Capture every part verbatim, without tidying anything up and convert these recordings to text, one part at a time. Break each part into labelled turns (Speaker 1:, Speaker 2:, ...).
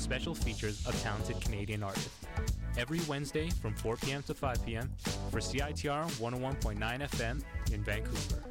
Speaker 1: special features of talented Canadian artists. Every Wednesday from four p.m. to five p.m. for C I T R one oh one point nine F M in Vancouver.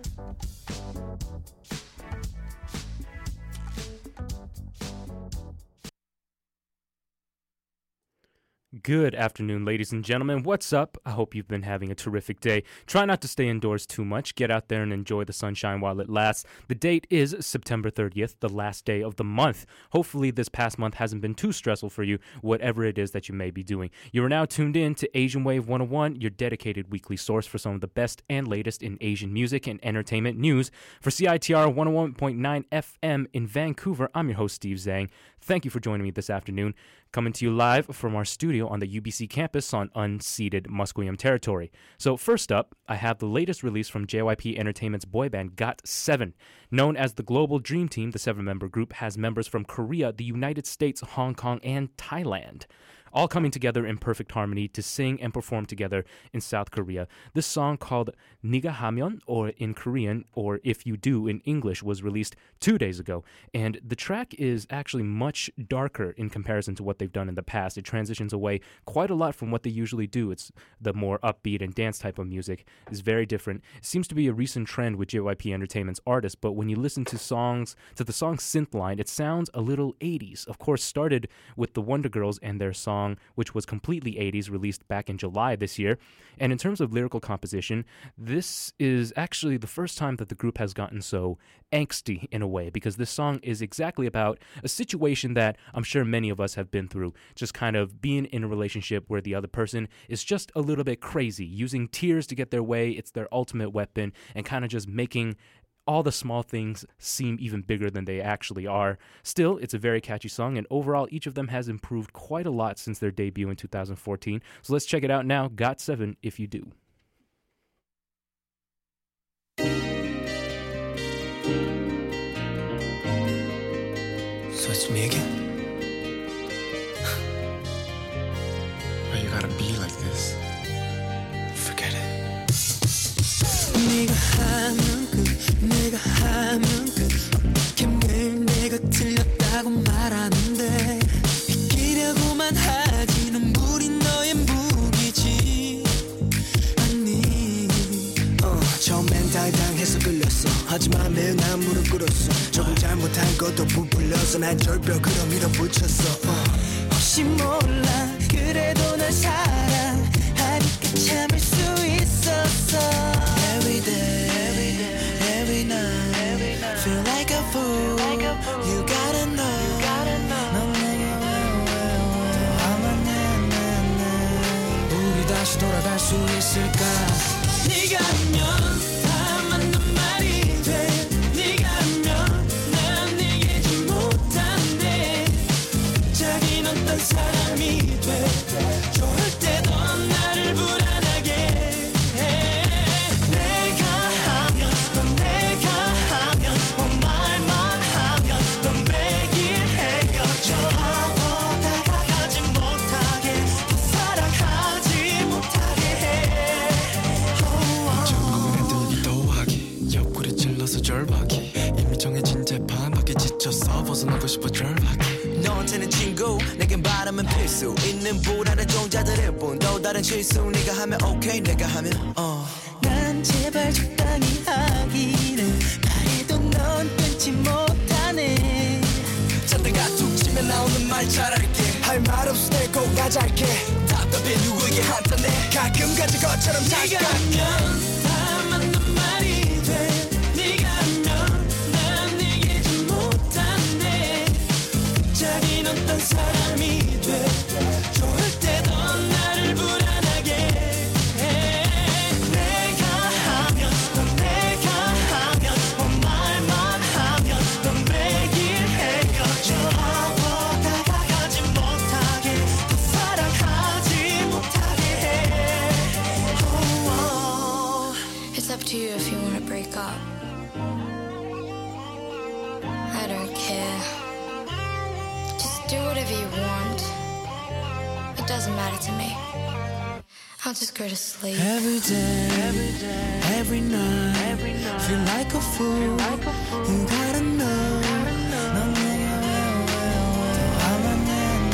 Speaker 1: Good afternoon, ladies and gentlemen. What's up? I hope you've been having a terrific day. Try not to stay indoors too much. Get out there and enjoy the sunshine while it lasts. The date is September thirtieth, the last day of the month. Hopefully this past month hasn't been too stressful for you, whatever it is that you may be doing. You are now tuned in to Asian Wave one oh one, your dedicated weekly source for some of the best and latest in Asian music and entertainment news. For C I T R one oh one point nine F M in Vancouver, I'm your host, Steve Zhang. Thank you for joining me this afternoon. Coming to you live from our studio on the U B C campus on unceded Musqueam territory. So first up, I have the latest release from J Y P Entertainment's boy band got seven. Known as the Global Dream Team, the seven-member group has members from Korea, the United States, Hong Kong, and Thailand, all coming together in perfect harmony to sing and perform together in South Korea. This song, called Niga Hameon, or in Korean, or If You Do in English, was released two days ago. And the track is actually much darker in comparison to what they've done in the past. It transitions away quite a lot from what they usually do. It's the more upbeat and dance type of music is very different. It seems to be a recent trend with J Y P Entertainment's artists, but when you listen to songs, to the song Synthline, it sounds a little eighties. Of course, started with the Wonder Girls and their song, which was completely eighties, released back in July this year. And in terms of lyrical composition, this is actually the first time that the group has gotten so angsty in a way, because this song is exactly about a situation that I'm sure many of us have been through, just kind of being in a relationship where the other person is just a little bit crazy, using tears to get their way. It's their ultimate weapon, and kind of just making all the small things seem even bigger than they actually are. Still, it's a very catchy song, and overall, each of them has improved quite a lot since their debut in two thousand fourteen. So let's check it out now. Got seven, If You Do.
Speaker 2: So it's me again? Why you gotta be like this? Forget it. 네가 하면 끝, 내가 하면 끝. 어떻게 매일 내가 틀렸다고 말하는데 이기려고만 하지. 눈물이 너의 무기지. 아니 어, 처음엔 당당해서 끌렸어. 하지만 매일 난 무릎 꿇었어. 조금 잘못한 것도 부풀려서 난 절벽으로 밀어붙였어. 어, 혹시 몰라 그래도 널 사랑하니까 참을 수 있었어. Every day, every day, every night, every night. Feel like a fool. Like a fool. You gotta know. You gotta know. 넌 내게 왜 왜 왜 화만 내내내. 우리 다시 돌아갈 수 있을까? 네가 하면 다 맞는 말이 돼. 네가 하면 난 이기지 못한대. 자긴 어떤 사람이 돼. 좋을 때도 나를 불안하게 해. 절박이 이미 정해진 재판 밖에 지쳤어 벗어나고 싶어 절박이 너한테는 친구 내겐 바람은 필수 있는 불안한 종자들일 뿐 또 다른 실수 네가 하면 오케이 내가 하면 어. 난 제발 적당히 하기를 바래도 넌 끊지 못하네 잔다가 툭 치면 나오는 말 잘할게 할 말 없을 때 꼭 가잘게 답답해 누구에게 한탄해 가끔 가진 것처럼 네가 하면 다 맞는 말이 돼 자긴 어떤 사람이 돼 좋을 때도 나를 불안하게 해 내가 하면 넌 내가 하면 뭐 말만 하면 넌 매일 헤어져 보다 가지 못하게 더 사랑하지 못하게 해 oh, oh.
Speaker 3: It's up to you if you want to break up. I don't care. Do whatever you want. It doesn't matter to me. I'll just go to sleep.
Speaker 2: Every day, every day, every night, every night. Feel like a fool. Like a fool. You gotta know. 넌 내게 왜 왜 왜 화만 내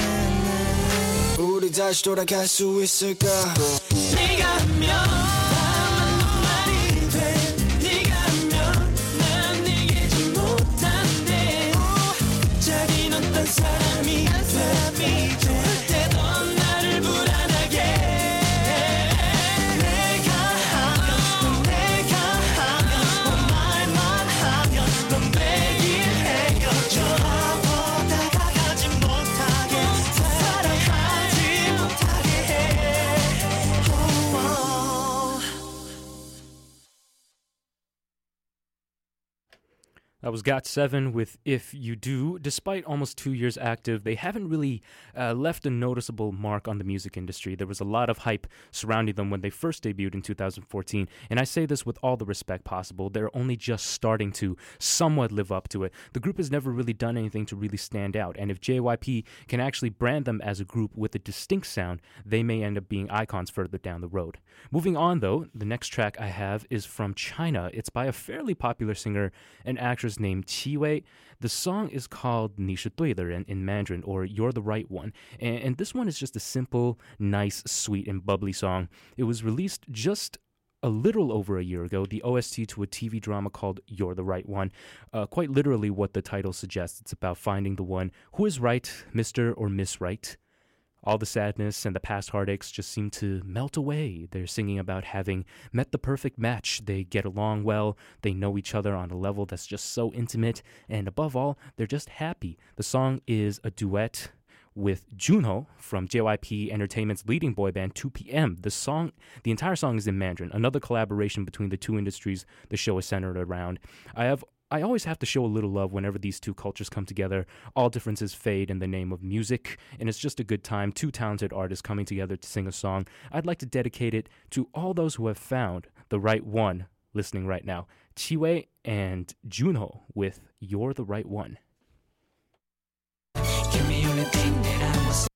Speaker 2: 다시 돌아갈 수 있을까
Speaker 4: 네가 하면 나만 말이 돼 네가 하면 난 이기지 못한대 자긴 어떤 사람이 돼 좋을 때도 나를 불안하게 내가 하면 내가 하면 말만 하면 넌 매일 헤어져 더 다가가지 못하게 사랑하지 못하게 해 oh, oh.
Speaker 1: That was got seven with If You Do. Despite almost two years active, they haven't really uh, left a noticeable mark on the music industry. There was a lot of hype surrounding them when they first debuted in two thousand fourteen, and I say this with all the respect possible. They're only just starting to somewhat live up to it. The group has never really done anything to really stand out, and if J Y P can actually brand them as a group with a distinct sound, they may end up being icons further down the road. Moving on, though, the next track I have is from China. It's by a fairly popular singer and actress named Qi Wei. The song is called 你是对的人 in Mandarin, or You're the Right One. And, and this one is just a simple, nice, sweet, and bubbly song. It was released just a little over a year ago, the O S T to a T V drama called You're the Right One. Uh, quite literally what the title suggests. It's about finding the one who is right, Mister or Miss Right. All the sadness and the past heartaches just seem to melt away. They're singing about having met the perfect match. They get along well. They know each other on a level that's just so intimate. And above all, they're just happy. The song is a duet with Junho from J Y P Entertainment's leading boy band two P M. The song, the entire song is in Mandarin, another collaboration between the two industries the show is centered around. I have I always have to show a little love whenever these two cultures come together. All differences fade in the name of music, and it's just a good time. Two talented artists coming together to sing a song. I'd like to dedicate it to all those who have found the right one listening right now. Qi Wei and Junho with You're the Right One.
Speaker 4: Give me anything that I was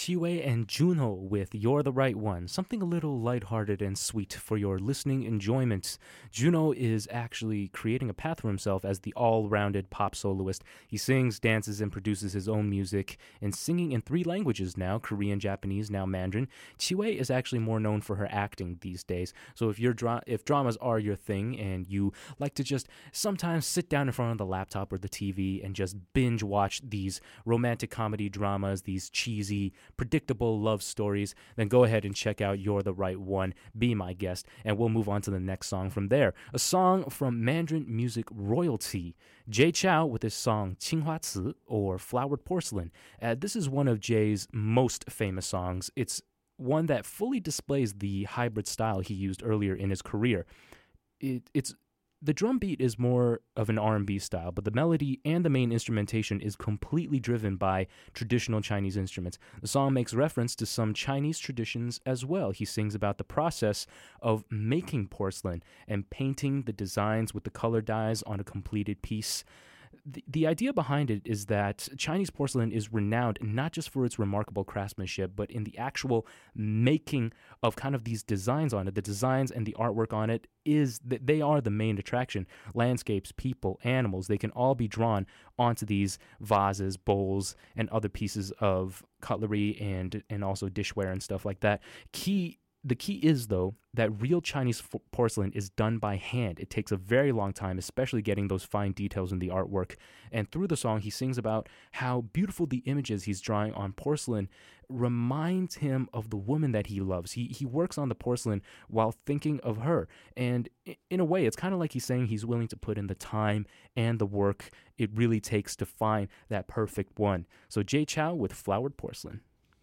Speaker 1: Chiwei and Juno with You're the Right One, something a little lighthearted and sweet for your listening enjoyment. Juno is actually creating a path for himself as the all-rounded pop soloist. He sings, dances, and produces his own music, and singing in three languages now, Korean, Japanese, now Mandarin. Chiwei is actually more known for her acting these days, so if, you're dra- if dramas are your thing and you like to just sometimes sit down in front of the laptop or the T V and just binge watch these romantic comedy dramas, these cheesy, predictable love stories, then go ahead and check out You're the Right One, be my guest, and we'll move on to the next song from there. A song from Mandarin music royalty, Jay Chou with his song Qinghua Ci, or Flowered Porcelain. Uh, this is one of Jay's most famous songs. It's one that fully displays the hybrid style he used earlier in his career. It, it's The drum beat is more of an R and B style, but the melody and the main instrumentation is completely driven by traditional Chinese instruments. The song makes reference to some Chinese traditions as well. He sings about the process of making porcelain and painting the designs with the color dyes on a completed piece. The, the idea behind it is that Chinese porcelain is renowned not just for its remarkable craftsmanship, but in the actual making of kind of these designs on it. The designs and the artwork on it is that they are the main attraction. Landscapes, people, animals, they can all be drawn onto these vases, bowls, and other pieces of cutlery and, and also dishware and stuff like that. Key The key is, though, that real Chinese f- porcelain is done by hand. It takes a very long time, especially getting those fine details in the artwork. And through the song, he sings about how beautiful the images he's drawing on porcelain reminds him of the woman that he loves. He he works on the porcelain while thinking of her. And in a way, it's kind of like he's saying he's willing to put in the time and the work it really takes to find that perfect one. So Jay Chou with Flowered Porcelain.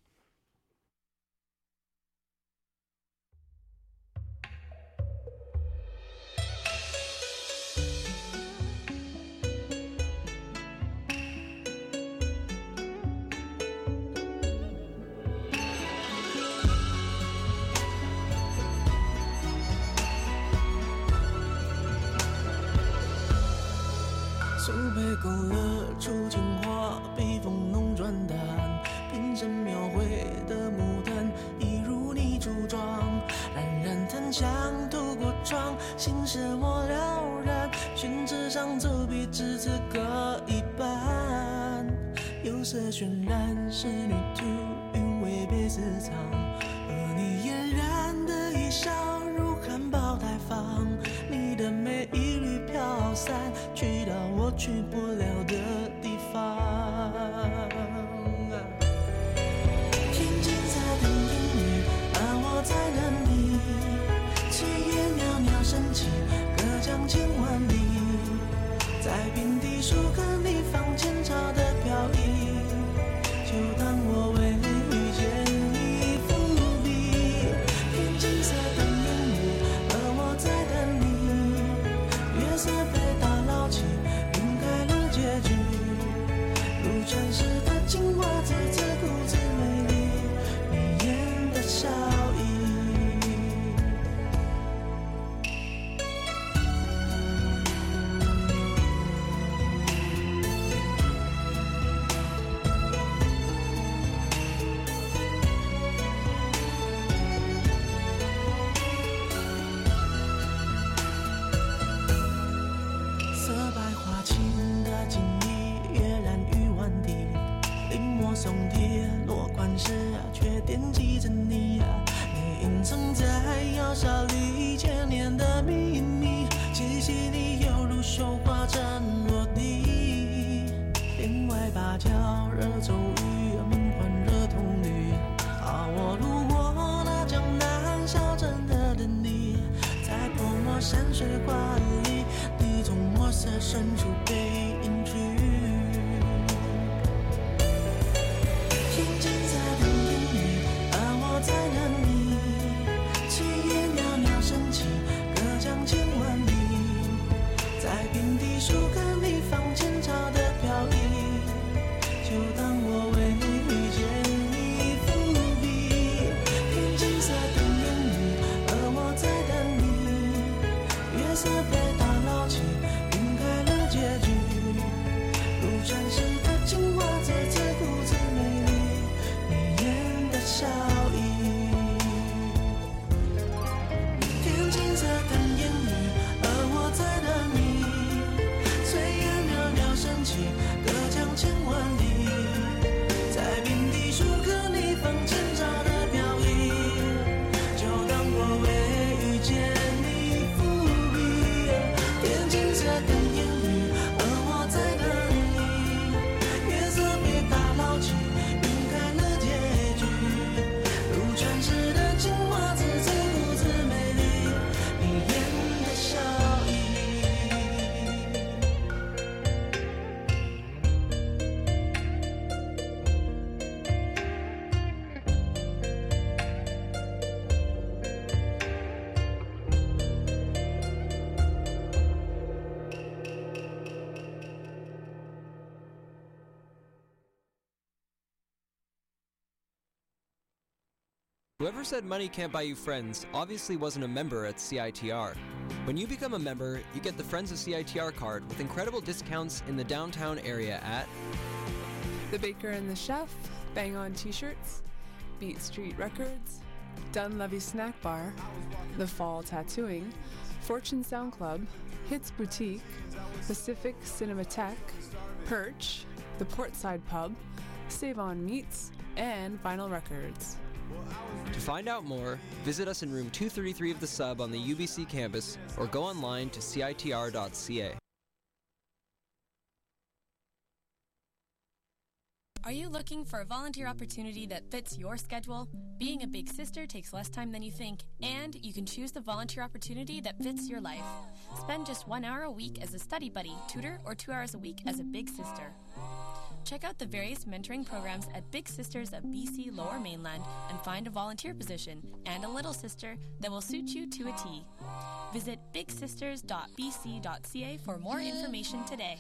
Speaker 2: 苏北勾勒出情话，笔锋浓转淡，平生描绘的牡丹，一如你柱状，冉冉檀香透过窗，心事我了然，宣纸上走笔至此各一半，釉色渲染仕女图，韵味被私藏，而你嫣然的一笑如含苞待放，你的美一缕飘散，去到我去不了的地方。天金色的烟雨，而我在等你。炊烟袅袅升起，隔江千万里。在平地树根里放前朝的飘逸，就当我为遇见你伏笔。天金色的烟雨，而我在等你。月色被打捞起，晕开了结局。如传世的青花瓷，自顾自美丽，迷眼的笑意。色白花青的锦衣，跃然于万地，临摹松铁落款时啊，却惦记着你啊。你隐藏在窑烧里千年的秘密，气息里犹如绣花针落地。帘外芭蕉惹骤雨，门环惹铜绿。啊，我路过那江南小镇的等你，在泼墨山水画里。你从墨色深处被隐去，天金色的烟雨，而我在等你。炊烟袅袅升起，隔江千万里。在平地树根里放前朝的飘逸，就当我为遇见你伏笔。天金色的烟雨，而我在等你。月色被打捞起，晕开了结局。如传世的青花瓷，自顾自美丽，迷眼
Speaker 5: Whoever said money can't buy you friends obviously wasn't a member at C I T R. When you become a member, you get the Friends of C I T R card with incredible discounts in the downtown area at
Speaker 6: The Baker and the Chef, Bang On T-shirts, Beat Street Records, Dunleavy Snack Bar, The Fall Tattooing, Fortune Sound Club, Hits Boutique, Pacific Cinematheque, Perch, The Portside Pub, Save On Meats, and Vinyl Records.
Speaker 5: To find out more, visit us in room two thirty-three of the Sub on the U B C campus or go online to C I T R dot C A.
Speaker 7: Are you looking for a volunteer opportunity that fits your schedule? Being a big sister takes less time than you think, and you can choose the volunteer opportunity that fits your life. Spend just one hour a week as a study buddy, tutor, or two hours a week as a big sister. Check out the various mentoring programs at Big Sisters of B C Lower Mainland and find a volunteer position and a little sister that will suit you to a T. Visit big sisters dot b c dot c a for more information today.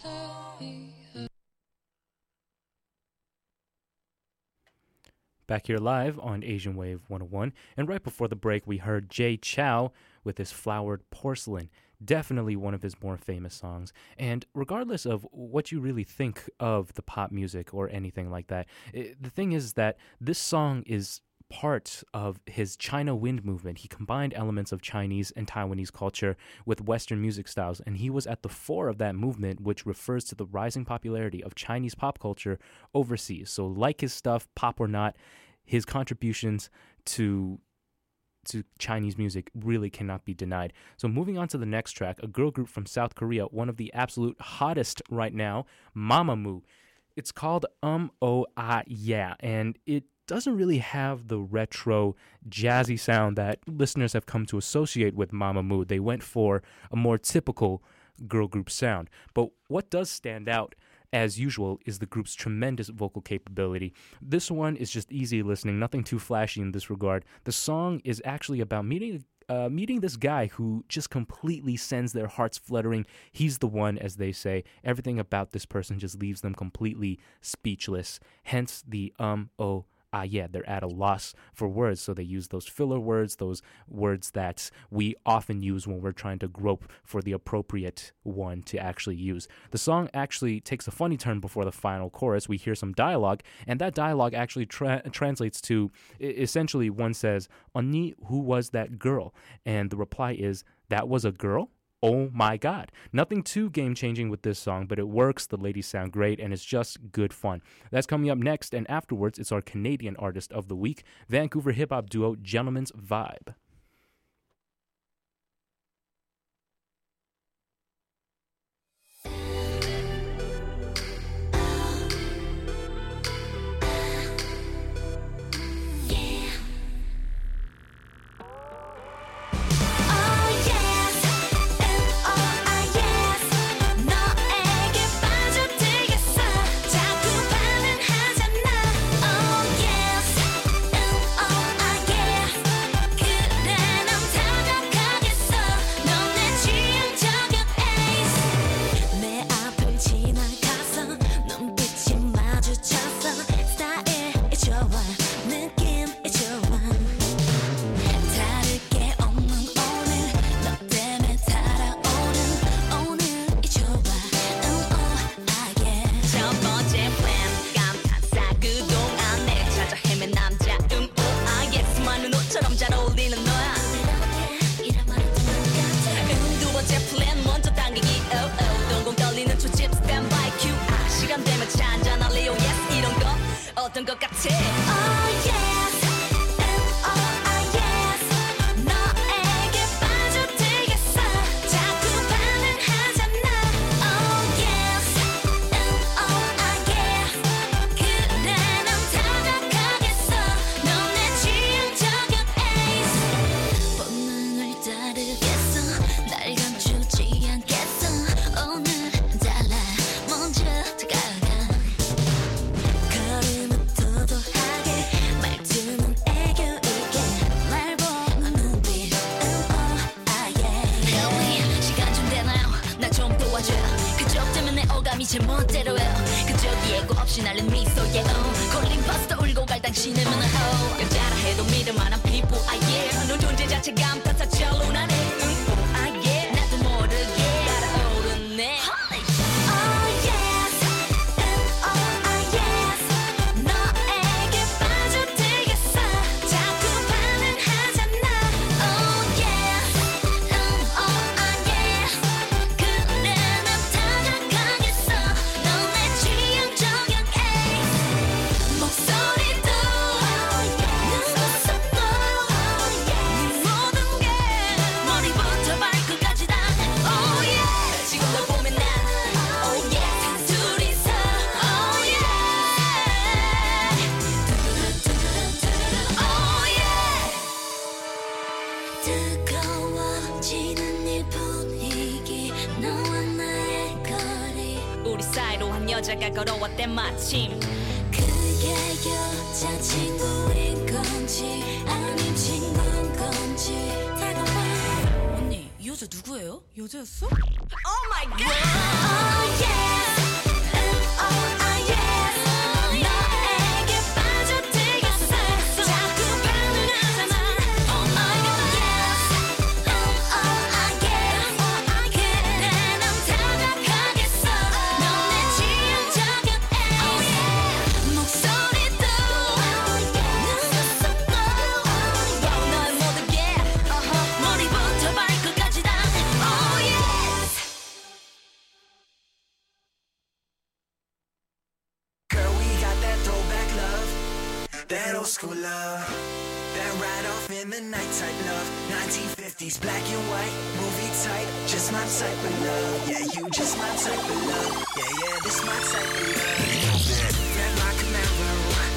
Speaker 1: Back here live on Asian Wave one oh one, and right before the break we heard Jay Chou with his Flowered Porcelain. Definitely one of his more famous songs. And regardless of what you really think of the pop music or anything like that, it, the thing is that this song is part of his China Wind movement. He combined elements of Chinese and Taiwanese culture with Western music styles, and he was at the fore of that movement, which refers to the rising popularity of Chinese pop culture overseas. So like his stuff, pop or not, his contributions to to Chinese music really cannot be denied. So moving on to the next track, a girl group from South Korea, one of the absolute hottest right now, Mamamoo. It's called Um Oh Ah Yeah, and it doesn't really have the retro jazzy sound that listeners have come to associate with Mamamoo. They went for a more typical girl group sound. But what does stand out, as usual, is the group's tremendous vocal capability. This one is just easy listening, nothing too flashy in this regard. The song is actually about meeting uh, meeting this guy who just completely sends their hearts fluttering. He's the one, as they say. Everything about this person just leaves them completely speechless. Hence the um, oh, ah, yeah, they're at a loss for words, so they use those filler words, those words that we often use when we're trying to grope for the appropriate one to actually use. The song actually takes a funny turn before the final chorus. We hear some dialogue, and that dialogue actually tra- translates to, essentially, one says, "언니, who was that girl?" And the reply is, "That was a girl? Oh my God." Nothing too game-changing with this song, but it works, the ladies sound great, and it's just good fun. That's coming up next, and afterwards, it's our Canadian Artist of the Week, Vancouver hip-hop duo Gentleman's Vibe.
Speaker 4: 어떤 것 같아? Oh yes, and oh ah yes. 너에게 빠져들겠어. 자꾸 반응하잖아. Oh yes, and oh ah yes. 그래 난 타락하겠어. 넌 내 취향 저격 ace. 본능을 따르겠어. 날 감추지 않겠어. 오늘 달라 먼저 다가가. 제 멋대로 해요. 그저 예고 없이 날린 미소에 uh, 걸린 버스도 울고 갈 당신의 문화호 여자라 해도 믿을 만한 피부 ah yeah 넌 존재 자체가 암타사쳐 루나네 ah yeah 나도 모르게 달아오르네 여자가 걸어왔대 마침
Speaker 8: 그게 여자 친구인 건지 아님 친구인 건지 다가와
Speaker 4: 언니 이 여자 누구예요? 여자였어?
Speaker 8: Oh my god Oh yeah 음, oh ah yes 너에게 빠져들겠어 자꾸 반응하잖아 Oh my god yes 음, oh ah yes 그래 난 다가가겠어 넌 내 취향 저격 Oh yeah 목소리도 눈웃음도
Speaker 4: 널 모르게 uh-huh.
Speaker 8: 머리부터 발끝까지 다 Oh yes
Speaker 2: Girl, we got that throwback love, that old school love, that ride off in the night type love. nineteen fifties, black and white, movie type, just my type of love. Yeah, you just my type of love. Yeah, yeah, this my type of love. Red my Camaro,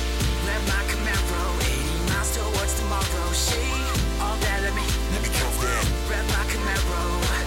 Speaker 2: red my Camaro, eighty miles towards tomorrow. She, all that, let me, let me count that. Red my Camaro,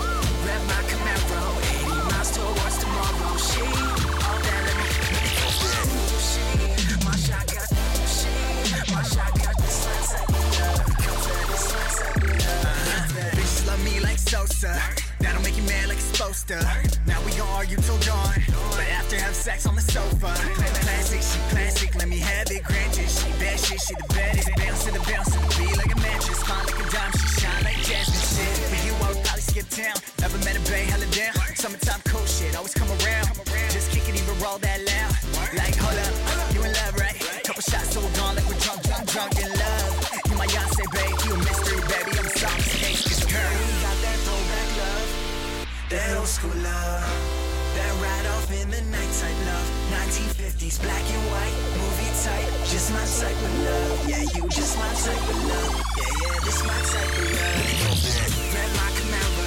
Speaker 2: red my Camaro, eighty miles towards tomorrow. She, all that, let me, let me count that. She, my shotgun, she, my shotgun, this my type of love. Count that, this my type of love. Bitches love me like Sosa, that'll make you mad like it's supposed to. Now we gon' argue till dawn, but after have sex on the sofa. Classic, she classic, let me have it granted. She bad shit, she the baddest. Bounce to the bounce to the beat like a mattress. Fine like a dime, she shine like jasmine shit. For you, I would probably skip town. Never met a bay, hella down. Summertime cold shit, always come around. Just kick it, even roll that loud. Like, hold up, you in love, right? Couple shots, so we're gone like we're drunk, drunk, drunk in love. You my Beyonce, babe, you a mystery, baby. I'm sorry, cause girl, we got that throwback love, that old school love, that ride off in the night type love. nineteen fifties, black and white, movie type, just my type of love. Yeah, you just my type of love. Yeah, yeah, this my type of love. Red my Camaro,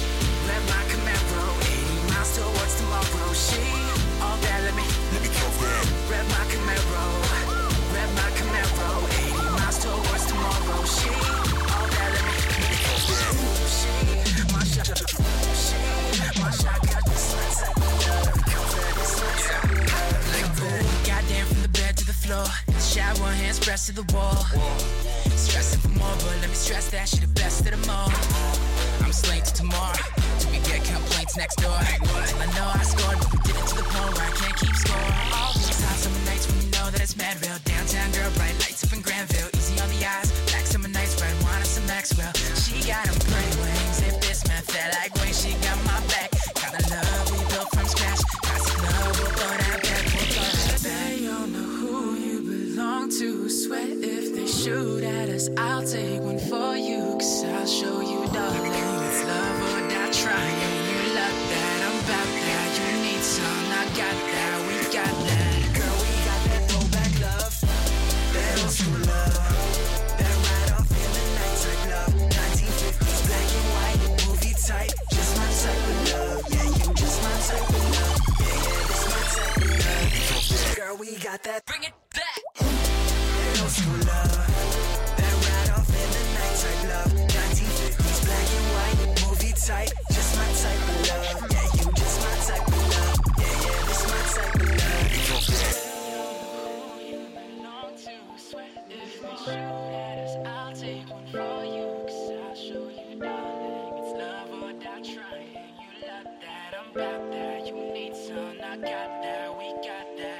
Speaker 2: red my Camaro, eighty miles towards tomorrow. She, all that, let me, let me count that. Red my Camaro, red my Camaro, eighty miles towards tomorrow. She, all that, let me, let me count that. She, my shot, she, my shot got this my type of love. Count that, this my type of love. Like boom, goddamn from the bed to the floor, shower hands pressed to the wall. Stressing for more, but let me stress that she the best of them all. I'm slaying till tomorrow, till we get complaints next door. Till I know I scored, but we did it to the point where I can't keep score. All these hot summer nights when you know that it's mad real. Downtown girl, bright lights up in Granville, easy on the eyes. Black summer nights, red wine and some Maxwell. She got them pretty wings, if this man felt like when she got my back. Got the love we built from scratch. Classic love, we'll throw that back, we'll throw that back. They don't know who you belong to. Sweat if they shoot at us, I'll take one for you. Cause I'll show you, darling, it's love or die trying. You love that, I'm about that. You need some, I got that, we got that. Girl, we got that throwback love, that old school love, that ride off in the night type love. nineteen fifties, black and white, movie type, just my type of love. Yeah, you just my type of love. Yeah, yeah, this my type of love. Girl, we got that. Bring it back. That old school love, that ride off in the night type love. nineteen fifties, black and white, movie type, just my type of love. Yeah, you just my type of love. Yeah, yeah, this my type of love. You belong to sweat if they shoot at us, I'll take one for you. Cause I'll show you, darling, it's love or die trying. You love that, I'm about that. You need some, I got that, we got that.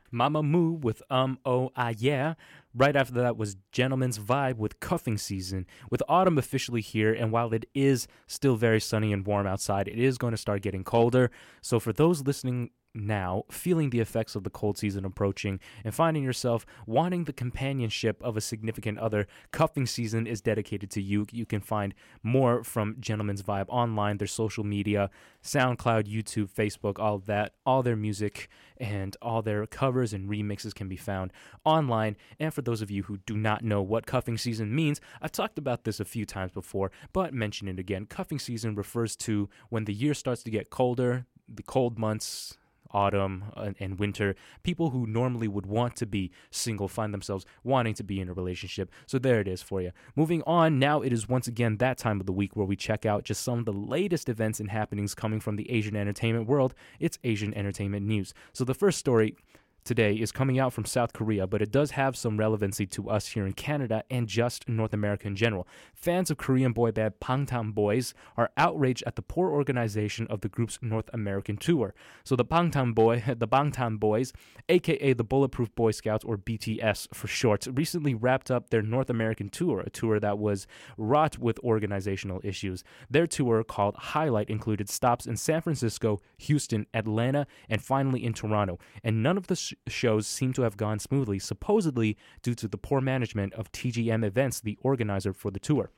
Speaker 1: Mamamoo with Um Oh Ah Yeah. Right after that was Gentleman's Vibe with Cuffing Season. With autumn officially here, and while it is still very sunny and warm outside, it is going to start getting colder. So for those listening now, feeling the effects of the cold season approaching and finding yourself wanting the companionship of a significant other, Cuffing Season is dedicated to you. You can find more from Gentleman's Vibe online, their social media, SoundCloud, YouTube, Facebook, all of that. All their music and all their covers and remixes can be found online. And for those of you who do not know what Cuffing Season means, I've talked about this a few times before, but mention it again. Cuffing Season refers to when the year starts to get colder, the cold months, autumn and, and winter, people who normally would want to be single find themselves wanting to be in a relationship. So there it is for you. Moving on, now it is once again that time of the week where we check out just some of the latest events and happenings coming from the Asian entertainment world. It's Asian entertainment news. So the first story today is coming out from South Korea, but it does have some relevancy to us here in Canada and just North America in general. Fans of Korean boy band Bangtan Boys are outraged at the poor organization of the group's North American tour. So the Bangtan Boy, the Bangtan Boys, aka the Bulletproof Boy Scouts, or B T S for short, recently wrapped up their North American tour, a tour that was wrought with organizational issues. Their tour, called Highlight, included stops in San Francisco, Houston, Atlanta, and finally in Toronto. And none of the sh- shows seem to have gone smoothly, supposedly due to the poor management of T G M Events, the organizer for the tour.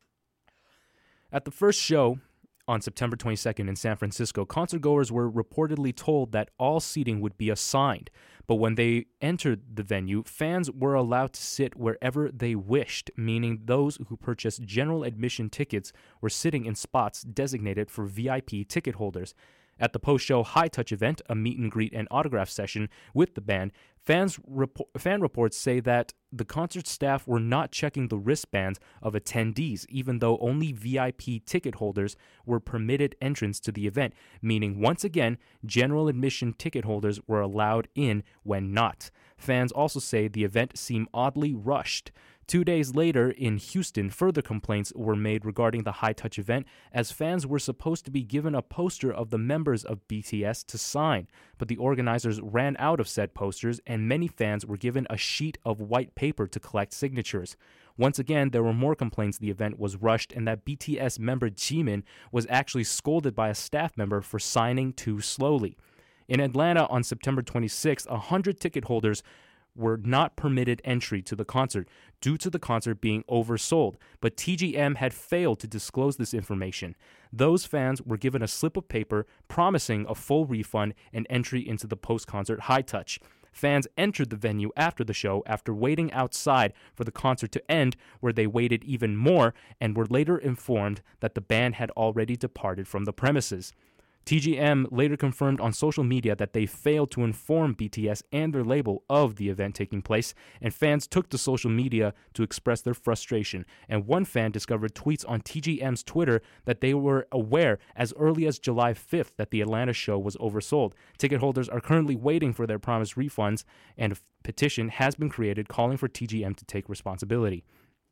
Speaker 1: At the first show on September twenty-second in San Francisco, concertgoers were reportedly told that all seating would be assigned, but when they entered the venue, fans were allowed to sit wherever they wished, meaning those who purchased general admission tickets were sitting in spots designated for V I P ticket holders. At the post-show High Touch event, a meet and greet and autograph session with the band, fans repo- fan reports say that the concert staff were not checking the wristbands of attendees, even though only V I P ticket holders were permitted entrance to the event, meaning once again, general admission ticket holders were allowed in when not. Fans also say the event seemed oddly rushed. Two days later, in Houston, further complaints were made regarding the High Touch event, as fans were supposed to be given a poster of the members of B T S to sign, but the organizers ran out of said posters, and many fans were given a sheet of white paper to collect signatures. Once again, there were more complaints the event was rushed and that B T S member Jimin was actually scolded by a staff member for signing too slowly. In Atlanta on September twenty-sixth, one hundred ticket holders were not permitted entry to the concert due to the concert being oversold, but T G M had failed to disclose this information. Those fans were given a slip of paper promising a full refund and entry into the post-concert High Touch. Fans entered the venue after the show after waiting outside for the concert to end, where they waited even more and were later informed that the band had already departed from the premises. T G M later confirmed on social media that they failed to inform B T S and their label of the event taking place, and fans took to social media to express their frustration. And one fan discovered tweets on T G M's Twitter that they were aware as early as July fifth that the Atlanta show was oversold. Ticket holders are currently waiting for their promised refunds, and a petition has been created calling for T G M to take responsibility.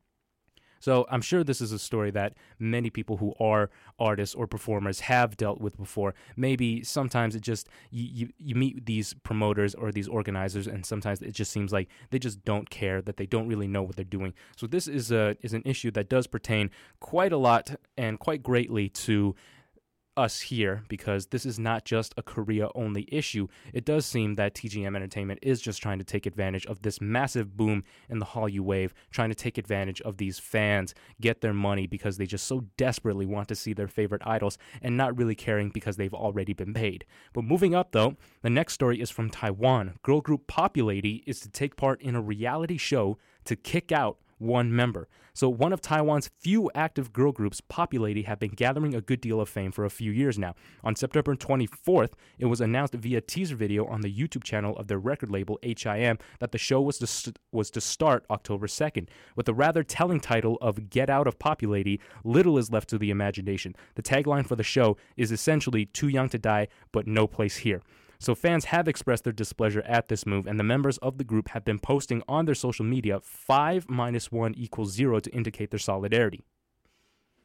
Speaker 1: So I'm sure this is a story that many people who are artists or performers have dealt with before. Maybe sometimes it just, you, you, you meet these promoters or these organizers, and sometimes it just seems like they just don't care, that they don't really know what they're doing. So this is a is an issue that does pertain quite a lot and quite greatly to us here, because this is not just a Korea-only issue. It does seem that T G M Entertainment is just trying to take advantage of this massive boom in the Hallyu wave, trying to take advantage of these fans, get their money because they just so desperately want to see their favorite idols, and not really caring because they've already been paid. But moving up, though, the next story is from Taiwan. Girl group Populady is to take part in a reality show to kick out one member. So one of Taiwan's few active girl groups, Populady, have been gathering a good deal of fame for a few years now. On September twenty-fourth, it was announced via teaser video on the YouTube channel of their record label H I M that the show was to, st- was to start October second. With the rather telling title of Get Out of Populady, little is left to the imagination. The tagline for the show is essentially too young to die, but no place here. So fans have expressed their displeasure at this move, and the members of the group have been posting on their social media five minus one equals zero to indicate their solidarity.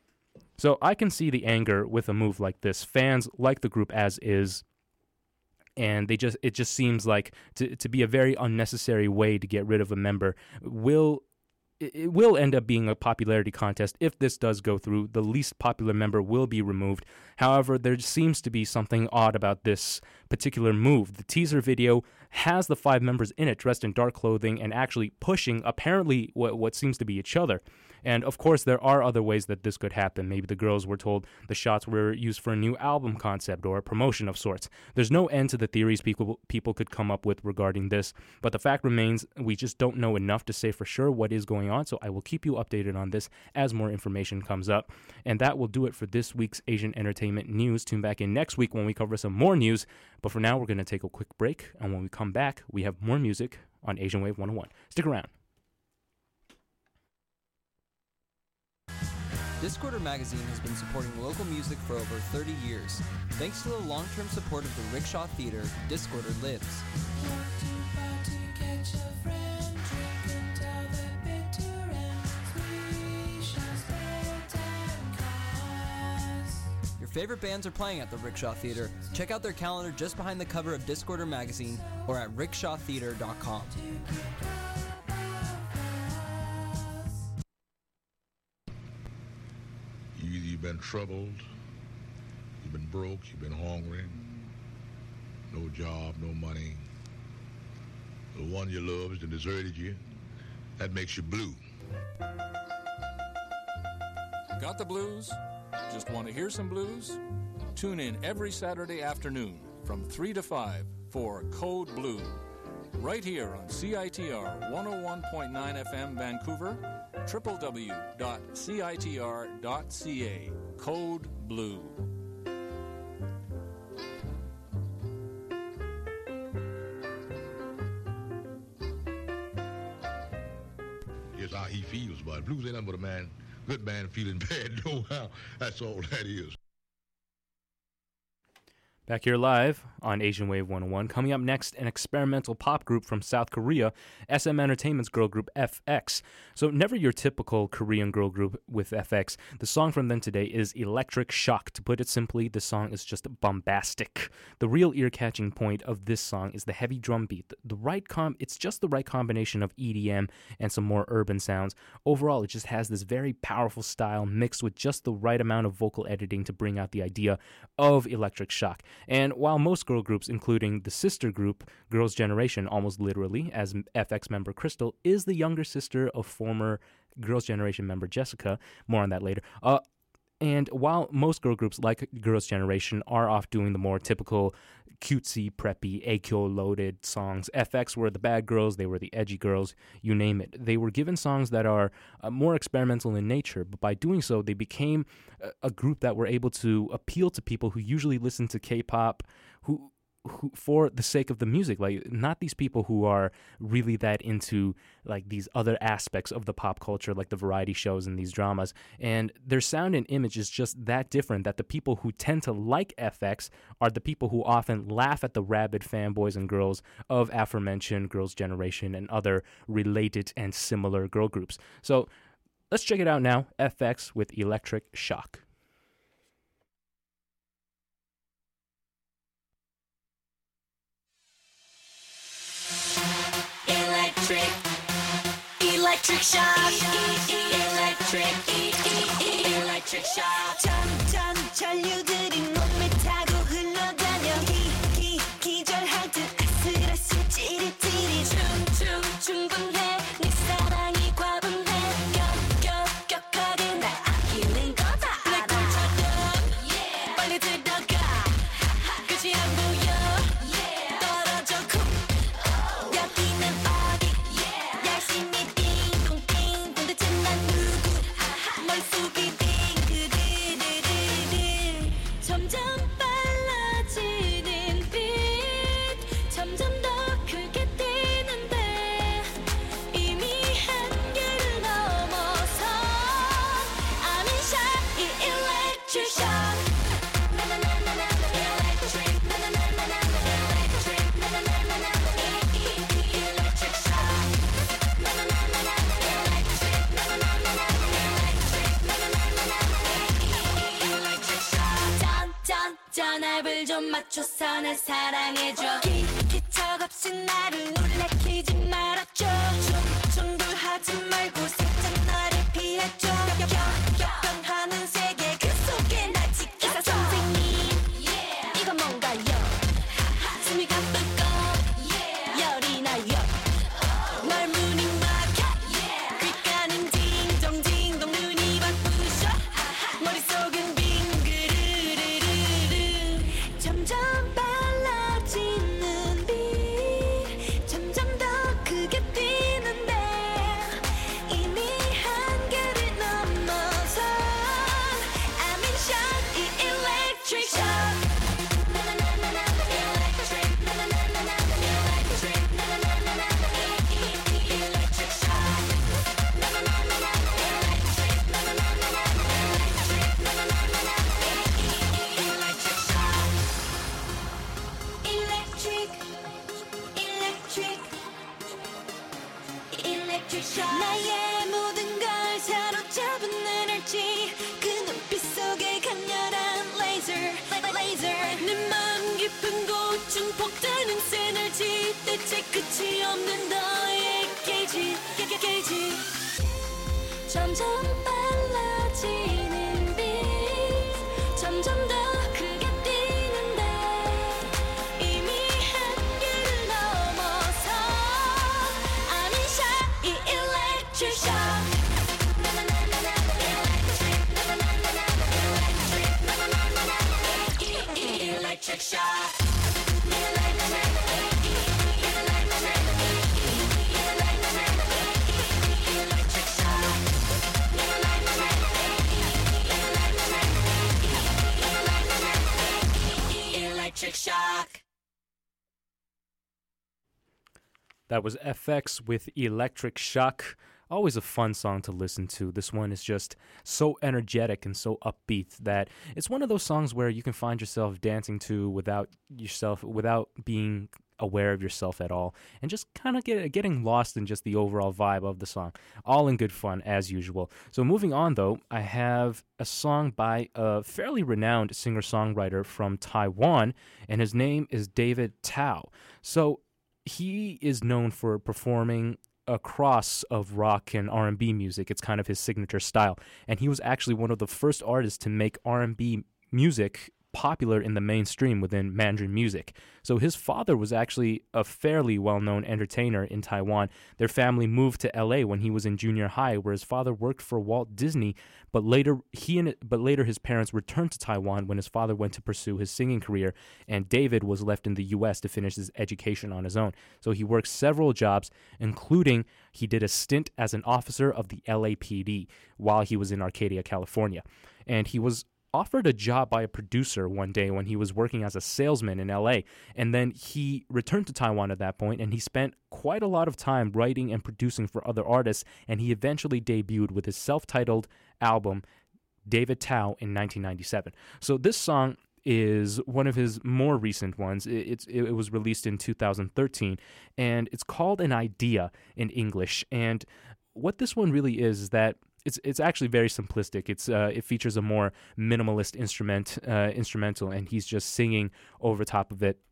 Speaker 1: So I can see the anger with a move like this. Fans like the group as is, and they just it just seems like to, to be a very unnecessary way to get rid of a member. Will it will end up being a popularity contest. If this does go through, the least popular member will be removed. However, there seems to be something odd about this particular move. The teaser video has the five members in it dressed in dark clothing and actually pushing apparently what, what seems to be each other. And of course, there are other ways that this could happen. Maybe the girls were told the shots were used for a new album concept or a promotion of sorts. There's no end to the theories people people could come up with regarding this, but the fact remains we just don't know enough to say for sure what is going on, so I will keep you updated on this as more information comes up. And that will do it for this week's Asian Entertainment News. Tune back in next week when we cover some more news, but for now we're going to take a quick break, and when we come back, we have more music on Asian Wave one oh one. Stick around.
Speaker 5: Discorder Magazine has been supporting local music for over thirty years. Thanks to the long-term support of the Rickshaw Theater, Discorder lives. Your favorite bands are playing at the Rickshaw Theater. Check out their calendar just behind the cover of Discorder Magazine or at rickshaw theater dot com.
Speaker 9: Either you've been troubled, you've been broke, you've been hungry, no job, no money. The one you loved and deserted you, that makes you blue.
Speaker 10: Got the blues? Just want to hear some blues? Tune in every Saturday afternoon from three to five for Code Blue, right here on C I T R one oh one point nine F M Vancouver, w w w dot c i t r dot c a. Code Blue.
Speaker 9: Here's how he feels about it. Blues ain't nothing but a man, good man feeling bad. No how. That's all that is.
Speaker 1: Back here live on Asian Wave one oh one. Coming up next, an experimental pop group from South Korea, S M Entertainment's girl group F X. So never your typical Korean girl group with F X. The song from them today is Electric Shock. To put it simply, the song is just bombastic. The real ear-catching point of this song is the heavy drum beat. The, the right com- It's just the right combination of E D M and some more urban sounds. Overall, it just has this very powerful style mixed with just the right amount of vocal editing to bring out the idea of Electric Shock. And while most girl groups, including the sister group Girls' Generation, almost literally, as F X member Crystal is the younger sister of former Girls' Generation member Jessica, more on that later, uh, and while most girl groups like Girls' Generation are off doing the more typical cutesy, preppy, aekyo-loaded songs, F X were the bad girls, they were the edgy girls, you name it. They were given songs that are uh, more experimental in nature, but by doing so, they became a, a group that were able to appeal to people who usually listen to K-pop, who... Who, for the sake of the music, like not these people who are really that into like these other aspects of the pop culture, like the variety shows and these dramas. And their sound and image is just that different that the people who tend to like F X are the people who often laugh at the rabid fanboys and girls of aforementioned Girls' Generation and other related and similar girl groups. So let's check it out now. F X with Electric Shock.
Speaker 8: Electric, electric shock, electric, electric shock. 점점 전류들이 몸을 타고 흘러다녀. 기, 기, 기절할 듯 아슬아슬 찌릿찌릿. 춤춤 충분해 네 사랑이 과분해. 격격격하게 날 아끼는 거다 알아. 불꽃처럼 빨리 들어가. 끝이 안 보여. 떨어져 쿵. 여기는 어디 열심히 띵동띵 도대체 난 누구 머릿속이 띵그드드드드 점점 바이브를 좀 맞춰서 날 사랑해줘 기척 없이 나를 놀래키지 말아줘 충돌하지 말고 살짝 나를 피해줘 변하는 세계 그 속에 날 지켜줘 선생님 이건 뭔가요 숨이 가쁘고 열이 나요 말문이 막혀 귓가는 딩동딩동 눈이 바쁘셔 머릿속은 빙그르르르르 점점 빨라지는 빛 점점 더 크게 뛰는데 이미 한계를 넘어선 I'm in shock 이 electric shock 나나나나나 electric 나나나나나 electric 나나나나나 electric shock 나나나나나 electric 나나나나나 electric 나나나나나 electric shock electric electric electric shock 나의 모든 걸 사로잡은 에너지 그 눈빛 속에 강렬한 laser laser 내 마음 깊은 곳 증폭되는 시너지 대체 끝이 없는 너의 게이지 게이지 점점 빨라지는 빛 점점 더 크게 뛰는데 이미 한계를 넘어서 I'm in shock 이 electric shock 나나나나나 electric 나나나나나 electric 나나나나나 electric shock electric electric electric shock electric shock
Speaker 1: That was F X with Electric Shock. Always a fun song to listen to. This one is just so energetic and so upbeat that it's one of those songs where you can find yourself dancing to without yourself, without being aware of yourself at all, and just kind of get, getting lost in just the overall vibe of the song. All in good fun, as usual. So moving on, though, I have a song by a fairly renowned singer-songwriter from Taiwan, and his name is David Tao. So he is known for performing a cross of rock and R and B music. It's kind of his signature style. And he was actually one of the first artists to make R and B music popular in the mainstream within Mandarin music. So his father was actually a fairly well-known entertainer in Taiwan. Their family moved to L A when he was in junior high, where his father worked for Walt Disney, but later he and but later his parents returned to Taiwan when his father went to pursue his singing career, and David was left in the U S to finish his education on his own. So he worked several jobs, including he did a stint as an officer of the L A P D while he was in Arcadia, California. And he was offered a job by a producer one day when he was working as a salesman in L A, and then he returned to Taiwan at that point, and he spent quite a lot of time writing and producing for other artists, and he eventually debuted with his self-titled album, David Tao, in nineteen ninety-seven. So this song is one of his more recent ones. It, it's, it was released in two thousand thirteen, and it's called An Idea in English, and what this one really is is that It's it's actually very simplistic. It's uh, it features a more minimalist instrument uh, instrumental, and he's just singing over top of it.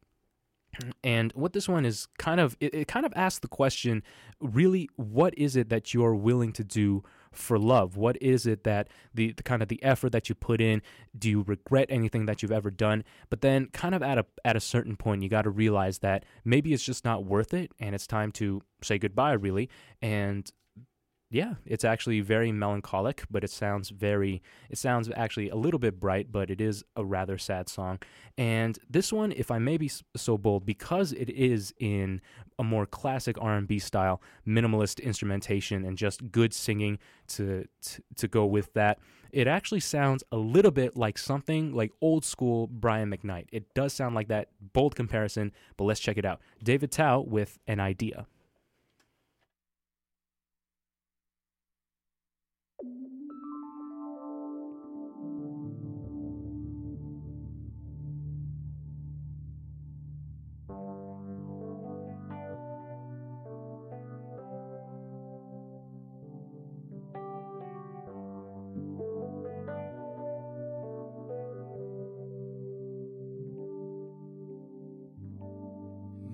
Speaker 1: And what this one is kind of, it, it kind of asks the question, really, what is it that you're willing to do for love? What is it that the, the kind of the effort that you put in? Do you regret anything that you've ever done? But then kind of at a at a certain point, you got to realize that maybe it's just not worth it, and it's time to say goodbye, really. And yeah, it's actually very melancholic, but it sounds very, it sounds actually a little bit bright, but it is a rather sad song. And this one, if I may be so bold, because it is in a more classic R and B style, minimalist instrumentation, and just good singing to, to, to go with that, it actually sounds a little bit like something like old school Brian McKnight. It does sound like that. Bold comparison, but let's check it out. David Tao with An Idea.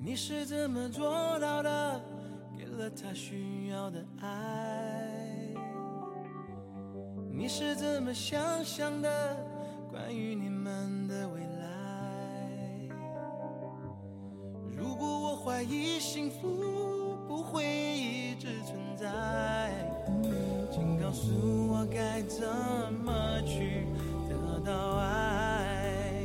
Speaker 2: 你是怎么做到的？给了他需要的爱。你是怎么想象的？关于你们的未来。如果我怀疑幸福不会一直存在，请告诉我该怎么去得到爱。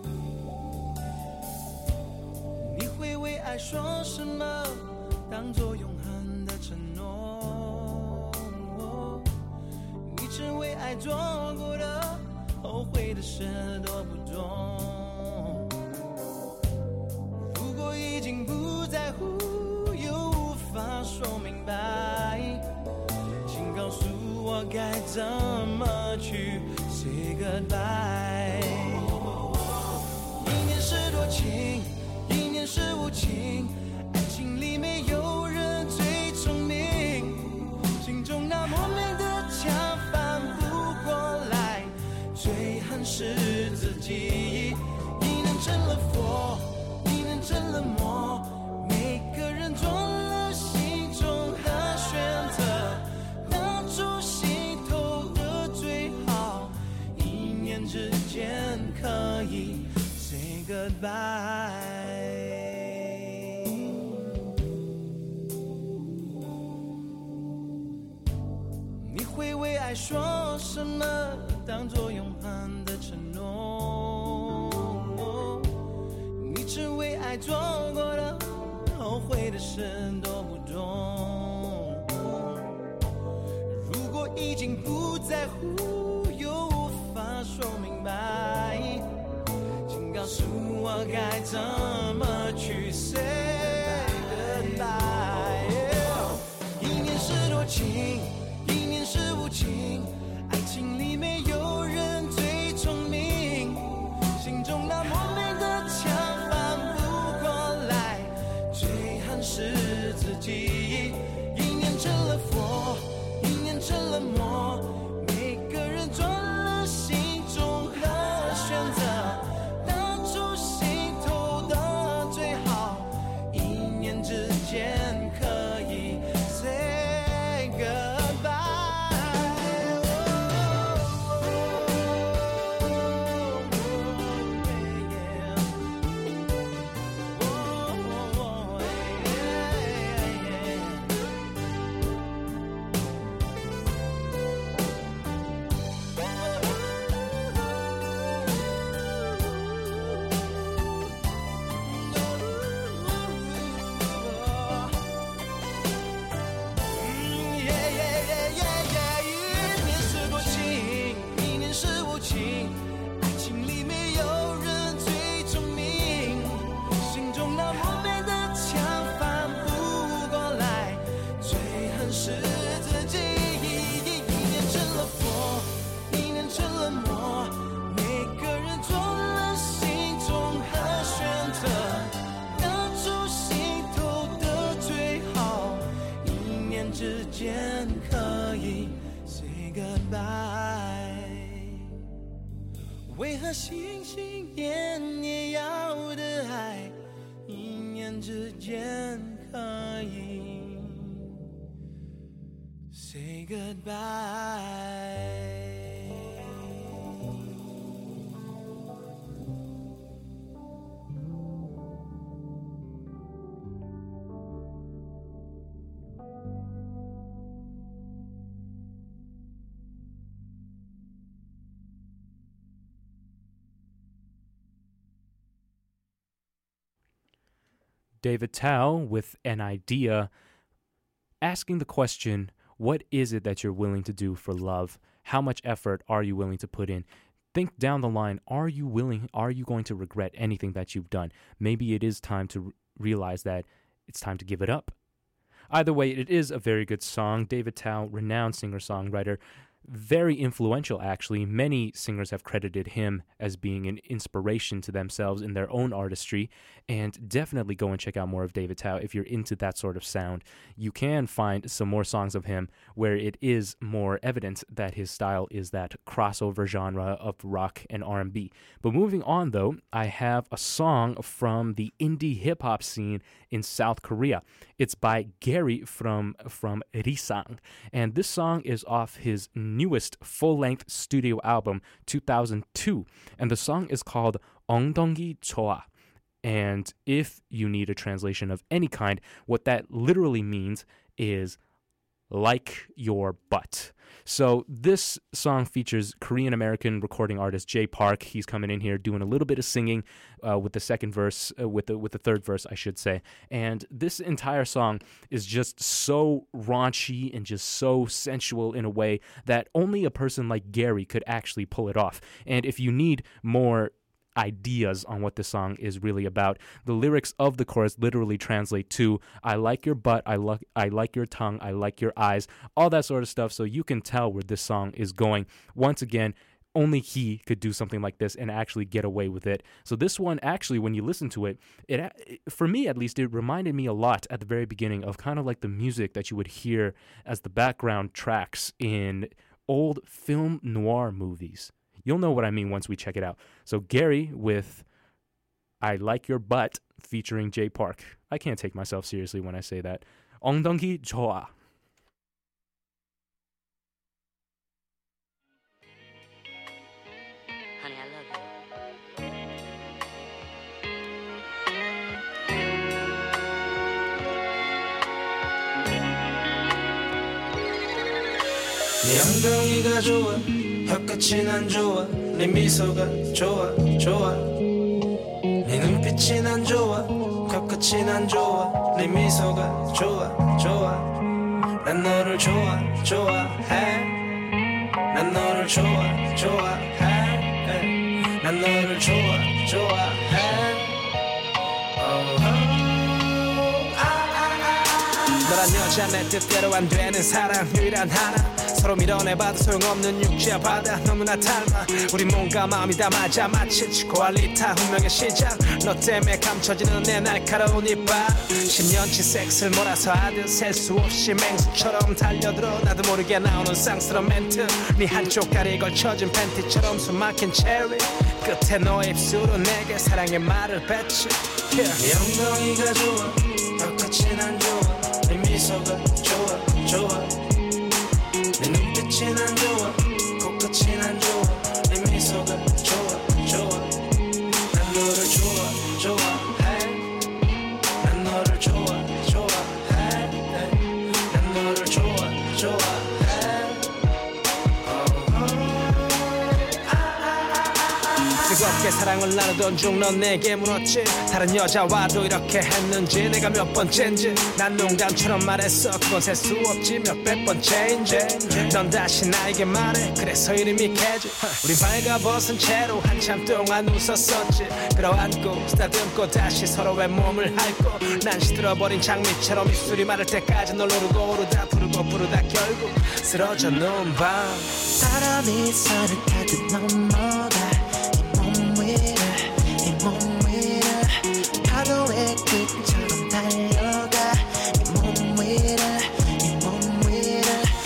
Speaker 2: 你会为爱说什么当作永恒的承诺？你只为爱做过的后悔的事多不多？如果已经不在乎又无法说明白，请告诉我该怎么去 say goodbye。 一念是多情，一念是无情，爱情里没有人最聪明，心中那莫名的墙翻不过来，最恨是自己。一念成了佛，一念成了魔，每个人做了心中的选择，当初心头的最好，一念之间可以 say goodbye。你会为爱说什么当作永恒的承诺？你只为爱做过的后悔的事多不多？如果已经不在乎又无法说明白，请告诉我该怎么去 say goodbye。 一念是多情，一念是无情，爱情里没有人最聪明，心中那莫名的墙翻不过来，最恨是自己。一念成了佛，一念成了魔，每个人做了心中的选择，当初心头的最好，一念之间可以 say goodbye。为何心心念念要的爱，一念之间可以 say goodbye。
Speaker 1: David Tao with An Idea, asking the question, what is it that you're willing to do for love? How much effort are you willing to put in? Think down the line, are you willing, are you going to regret anything that you've done? Maybe it is time to r- realize that it's time to give it up. Either way, it is a very good song. David Tao, renowned singer-songwriter, very influential, actually. Many singers have credited him as being an inspiration to themselves in their own artistry, and definitely go and check out more of David Tao if you're into that sort of sound. You can find some more songs of him where it is more evident that his style is that crossover genre of rock and R and B. But moving on, though, I have a song from the indie hip-hop scene in South Korea. It's by Gary from, from Risang, and this song is off his newest full-length studio album, two thousand two, and the song is called 엉덩이 좋아. And if you need a translation of any kind, what that literally means is like your butt. So this song features Korean-American recording artist Jay Park. He's coming in here doing a little bit of singing uh, with the second verse, uh, with the with the third verse, I should say. And this entire song is just so raunchy and just so sensual in a way that only a person like Gary could actually pull it off. And if you need more ideas on what this song is really about, the lyrics of the chorus literally translate to I like your butt, I like I like your tongue, I like your eyes, all that sort of stuff. So you can tell where this song is going. Once again, only he could do something like this and actually get away with it. So this one, actually, when you listen to it, it for me at least, it reminded me a lot at the very beginning of kind of like the music that you would hear as the background tracks in old film noir movies. You'll know what I mean once we check it out. So Gary with I Like Your Butt featuring Jay Park. I can't take myself seriously when I say that. 엉덩이 좋아.
Speaker 8: Honey, I love
Speaker 2: you. 네 엉덩이가 좋아 혀끝이 난 좋아 네 미소가 좋아 좋아 네 눈빛이 난 좋아 혀끝이 난 좋아 네 미소가 좋아 좋아 난 너를 좋아 좋아해 난 너를 좋아 좋아해 난 너를 좋아 좋아해 너란 여자 내 뜻대로 안 되는 사랑 유일한 하나 서로 밀어내봐도 소용없는 육지와 바다 너무나 닮아 우리 몸과 마음이 다 맞아 마치 치코알리타 운명의 시작 너 때문에 감춰지는 내 날카로운 이빨 십 년치 섹스를 몰아서 하듯 셀 수 없이 맹수처럼 달려들어 나도 모르게 나오는 쌍스러운 멘트 네 한쪽 다리에 걸쳐진 팬티처럼 숨막힌 체리 끝에 너의 입술은 내게 사랑의 말을 뱉지 yeah. 네 엉덩이가 좋아 혀끝이 난 좋아 네 미소가 좋아 좋아 내 눈빛이 난 좋아 코끝이 난 좋아 내 미소가 좋아 좋아 난 너를 좋아 좋아해 난 너를 좋아 좋아해 난 너를 좋아 좋아해 뜨겁게 사랑을 나누던 중 넌 내게 물었지 다른 여자와도 이렇게 했는지 내가 몇 번째인지 난 농담처럼 말했어 그건 셀 수 없지 몇백 번째인지 넌 다시 나에게 말해 그래서 이름이 캐지 우리 발가벗은 채로 한참 동안 웃었었지 끌어안고 쓰다듬고 다시 서로의 몸을 핥고 난 시들어버린 장미처럼 입술이 마를 때까지 널 오르고 오르다 부르고 부르다 결국 쓰러져 놓은 밤
Speaker 11: 바람이 서를 타듯 넘어가 몸 위를 파도의 끝처럼 달려가 네 몸 위를 네 몸 위를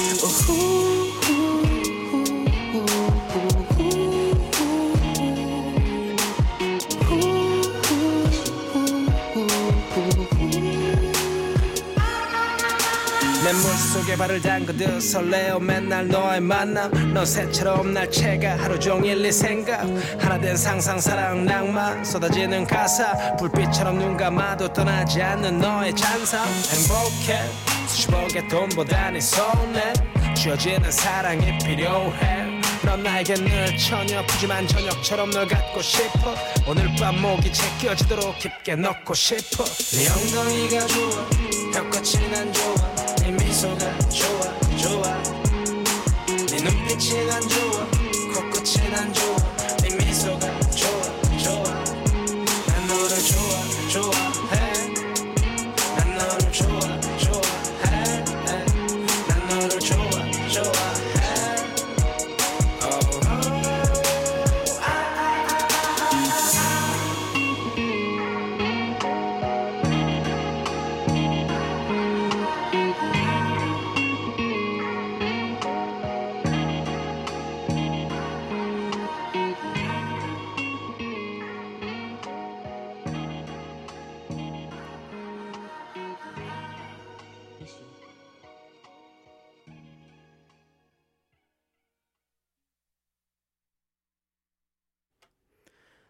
Speaker 2: 내 물속에 발을 담그듯 설레어 맨날 너의 만남 넌 새처럼 날 채가 하루 종일 네 생각 하나 된 상상 사랑 낭만 쏟아지는 가사 불빛처럼 눈 감아도 떠나지 않는 너의 잔상 행복해 수십억의 돈보다 네 손에 쥐어지는 사랑이 필요해 넌 나에게 늘 처녀 푸짐한 저녁처럼 널 갖고 싶어 오늘 밤 목이 제껴지도록 깊게 넣고 싶어 네 엉덩이가 좋아 혀끝이 난 좋아 네 미소가 좋아 좋아 네 눈빛이 난 좋아 코끝이 난 좋아 네 미소가 좋아 좋아 난 너를 좋아 좋아해 난 너를 좋아 좋아해 난 너를 좋아 좋아해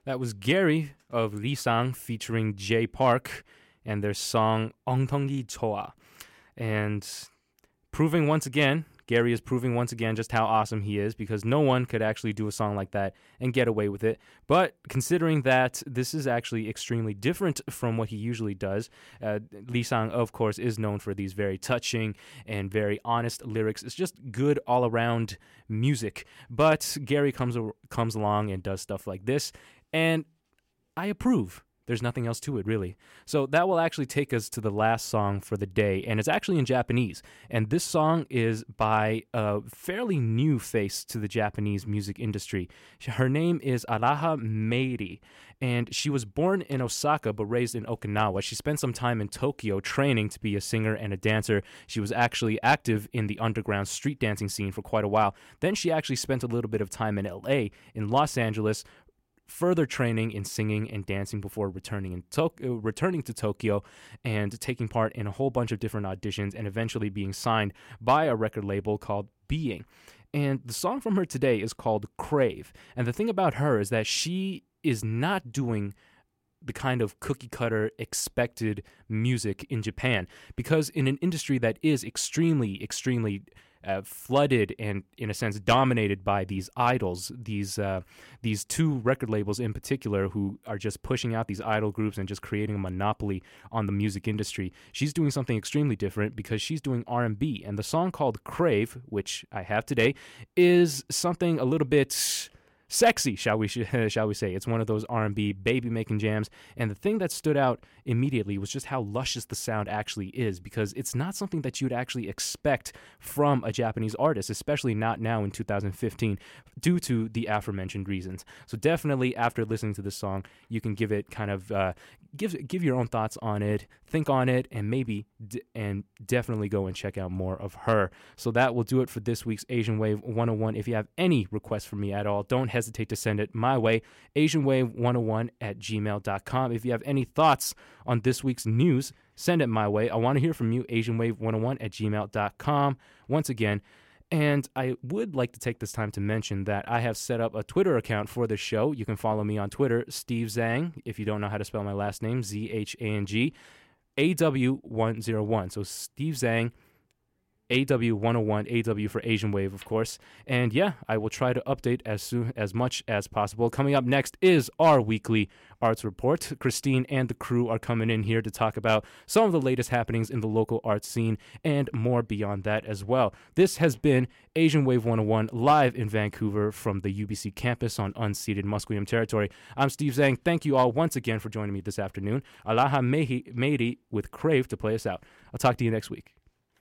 Speaker 1: That was Gary of Lisang featuring Jay Park and their song 엉덩이 좋아. And proving once again, Gary is proving once again just how awesome he is, because no one could actually do a song like that and get away with it. But considering that this is actually extremely different from what he usually does, uh, Lisang, of course, is known for these very touching and very honest lyrics. It's just good all-around music. But Gary comes comes along and does stuff like this, and I approve. There's nothing else to it, really. So that will actually take us to the last song for the day, and it's actually in Japanese. And this song is by a fairly new face to the Japanese music industry. Her name is Araha Meiri, and she was born in Osaka but raised in Okinawa. She spent some time in Tokyo training to be a singer and a dancer. She was actually active in the underground street dancing scene for quite a while. Then she actually spent a little bit of time in L A, in Los Angeles, further training in singing and dancing before returning in to- uh, returning to Tokyo and taking part in a whole bunch of different auditions and eventually being signed by a record label called Being. And the song from her today is called Crave. And the thing about her is that she is not doing the kind of cookie-cutter expected music in Japan, because in an industry that is extremely, extremely Uh, flooded and, in a sense, dominated by these idols, these uh, these two record labels in particular who are just pushing out these idol groups and just creating a monopoly on the music industry. She's doing something extremely different because she's doing R and B, and the song called Crave, which I have today, is something a little bit sexy, shall we shall we say. It's one of those R and B baby-making jams, and the thing that stood out immediately was just how luscious the sound actually is, because it's not something that you'd actually expect from a Japanese artist, especially not now in two thousand fifteen, due to the aforementioned reasons. So definitely, after listening to this song, you can give it kind of, uh, give give your own thoughts on it, think on it, and maybe, d- and definitely go and check out more of her. So that will do it for this week's Asian Wave one oh one. If you have any requests from me at all, don't hesitate to send it my way, asian wave one oh one at gmail dot com. If you have any thoughts on this week's news, send it my way. I want to hear from you, asian wave one oh one at gmail dot com. Once again, and I would like to take this time to mention that I have set up a Twitter account for the show. You can follow me on Twitter, Steve Zhang, if you don't know how to spell my last name, Z H A N G, A W one oh one. So Steve Zhang, A W one oh one, A W for Asian Wave, of course. And yeah, I will try to update as soon as much as possible. Coming up next is our weekly arts report. Christine and the crew are coming in here to talk about some of the latest happenings in the local arts scene and more beyond that as well. This has been Asian Wave one oh one live in Vancouver from the U B C campus on unceded Musqueam territory. I'm Steve Zhang. Thank you all once again for joining me this afternoon. Araha Meiri with Crave to play us out. I'll talk to you next week.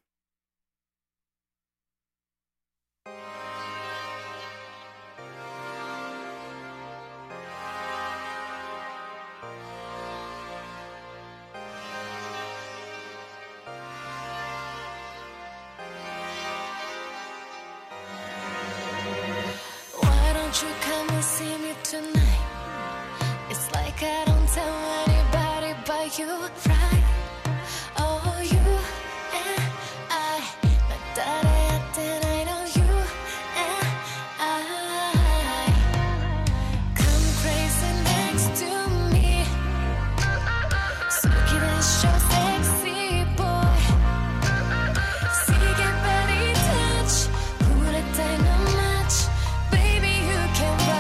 Speaker 3: Won't you come and see me tonight? It's like I don't tell anybody but you, right? Oh, you and I, like that I did, I know you and I. Come crazy next to me, so get a show sexy boy. See get body touch, put it down a match. Baby, you can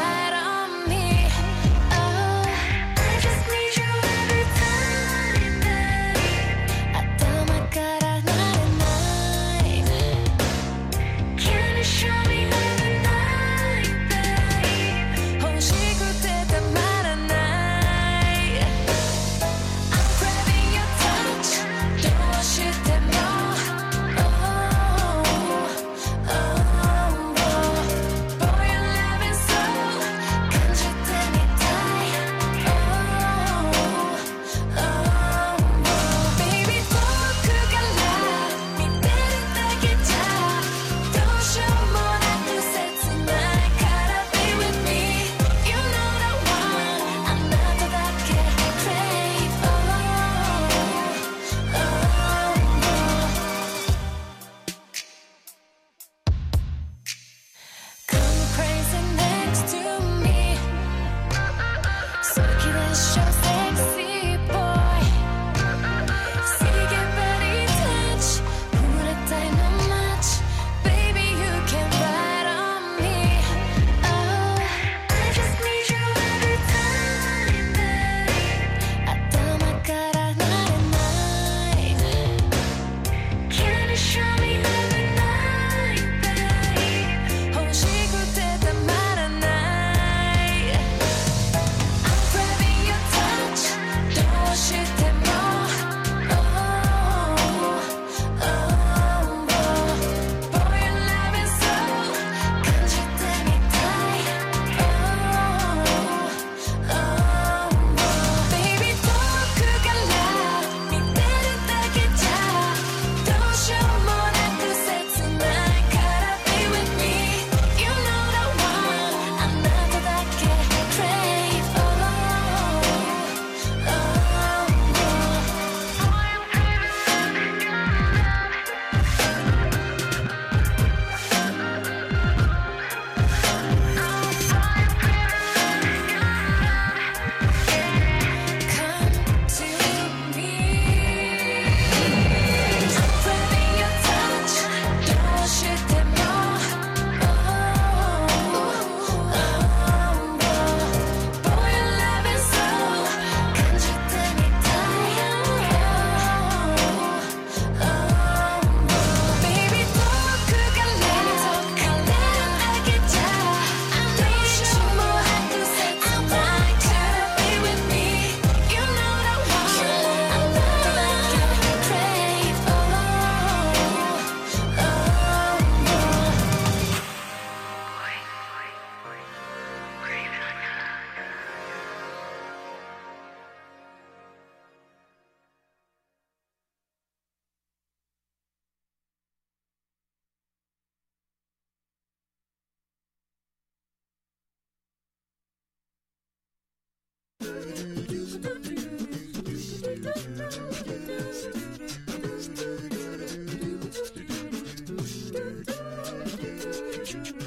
Speaker 11: you.